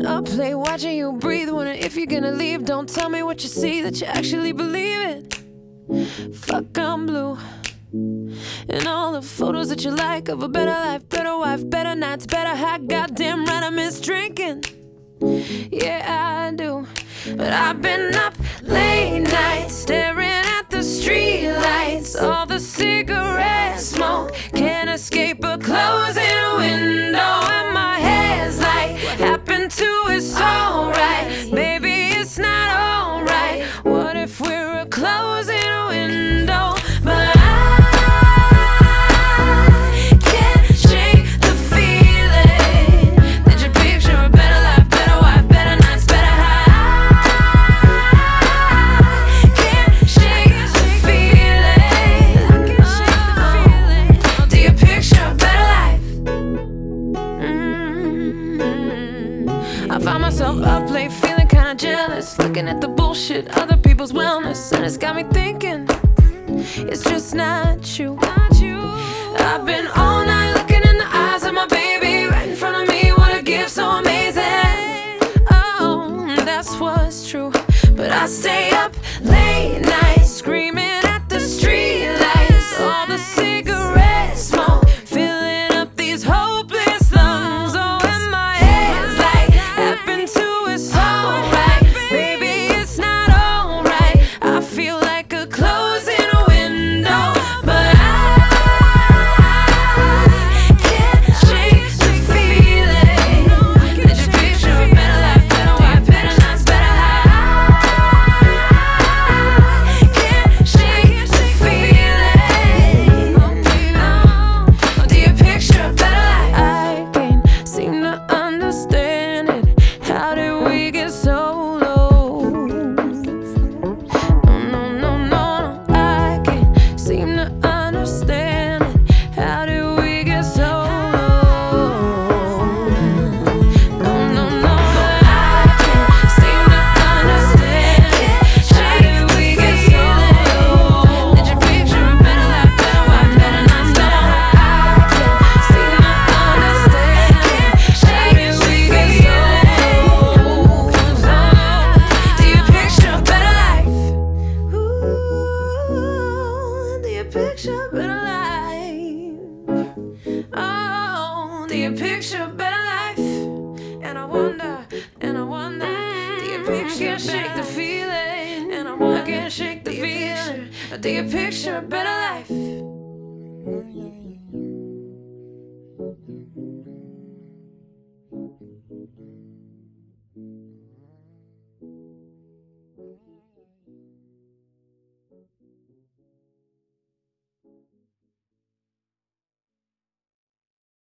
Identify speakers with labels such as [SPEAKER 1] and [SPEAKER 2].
[SPEAKER 1] been up late watching you breathe. Wondering if you're gonna leave. Don't tell me what you see, that you actually believe it. Fuck, I'm blue. And all the photos that you like of a better life, better wife, better nights, better hot. Goddamn right, I miss drinking. Yeah, I do. But I've been up late nights staring at the street lights. All the cigarette smoke can't escape a closing window. And my head's like, what happened to it's alright. Baby, it's not alright. What if we're a closing window? But I can't shake the feeling that you picture a better life, better wife, better nights, better high. Can't shake the feeling. Do you picture a better life? I find myself up late feeling kinda jealous, looking at the bullshit, other people's wellness, and it's got me thinking it's just not you. I've been all night looking in the eyes of my baby right in front of me. What a gift, so amazing. Oh, that's what's true. But I stay up late nights screaming at the street lights. All the cigarette smoke filling up these hopeless lungs. Oh, and my head's like, happened to us alright. Baby, it's not alright. I feel like a closing window. But I can't shake the feeling that you picture a better life, better wife, better nights, better high. Can't shake the feeling. Do you picture a better life? I can't seem to understand it. How did we get so low? No, I can't seem to understand it. How did we get so low? No, I can't seem to understand it. How did we get so low? Did you picture a better life, better wife, better nights, better high? I can't seem to understand it. How did we get so low? Do you picture a better life? Ooh, do you picture a better life? Oh, do you picture a better life? And I wonder, do you picture, shake the feeling? And I wonder, can't shake the feeling. Do you picture a better life?